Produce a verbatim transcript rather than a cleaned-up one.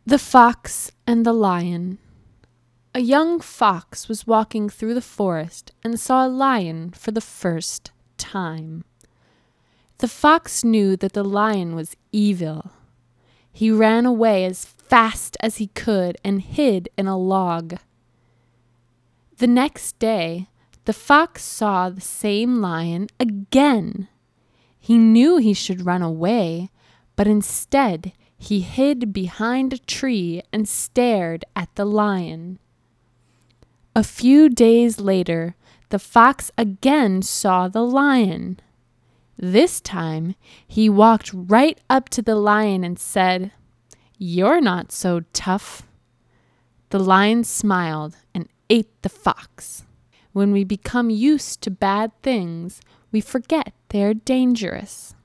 The Fox and the Lion. A young fox was walking through the forest and saw a lion for the first time. The fox knew that the lion was evil. He ran away as fast as he could and hid in a log. The next day, the fox saw the same lion again. He knew he should run away, but instead he hid behind a tree and stared at the lion. A few days later, the fox again saw the lion. This time, he walked right up to the lion and said, "You're not so tough." The lion smiled and ate the fox. When we become used to bad things, we forget they are dangerous.